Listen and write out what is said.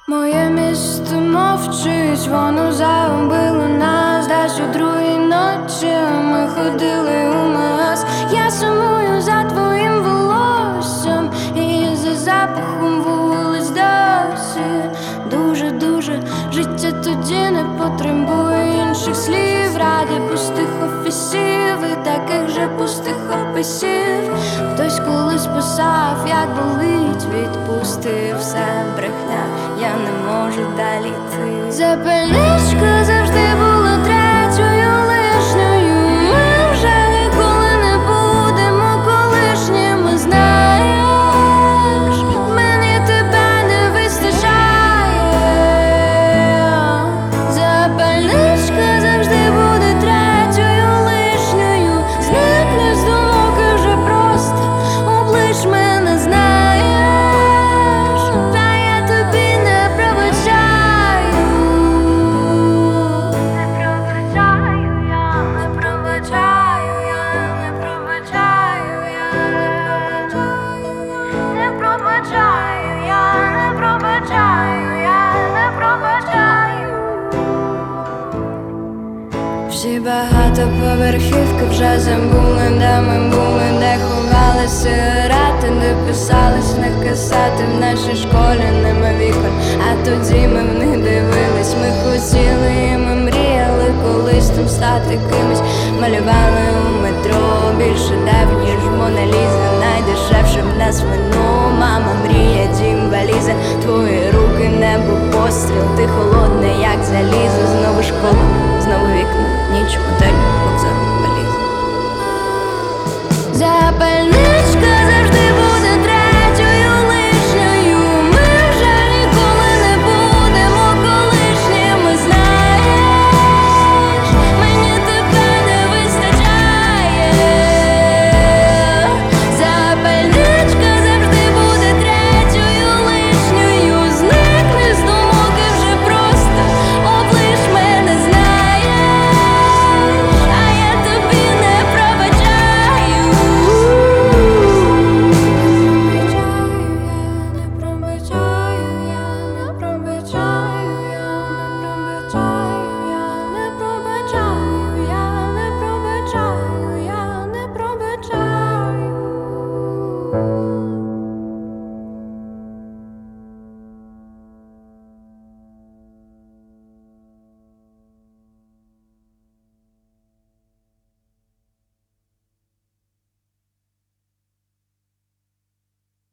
Моє місто мовчить, воно загубило нас. Десь у другій ночі ми ходили у магаз. Я сумую за твоїм волоссям і за запахом вулиць досі. Дуже життя тоді не потребує інших слів. Ради пустих офісів і таких же пустих описів. Хтось колись писав, як болить, відпусти все брехня, я не можу далі йти. Запальничка завжди була третьою лишньою. Ми вже ніколи не будемо колишніми, знаєш. Мені тебе не вистачає. Запальничка завжди буде третьою лишньою. Зникни з думок і вже просто облиш мене, знаєш. Та я тобі не пробачаю. Не пробачаю я, не пробачаю я, не пробачаю я, не пробачаю я, не пробачаю я, не пробачаю. Всі багатоповерхівки вже забули, де ми були, де ховали сигарети, де писались на касети. В нашій школі нема вікон, а тоді ми в них дивились. Ми хотіли і ми мріяли колись там стати кимось. Малювали у метро більше дев, ніж Мона Ліза. Найдешевше в нас вино, мама мріє, дім, валіза. Твої руки, небо, постріл, ти холодна, як залізо. Знову школа, знову вікна, ніч, готель, вокзал, валіза. Запальна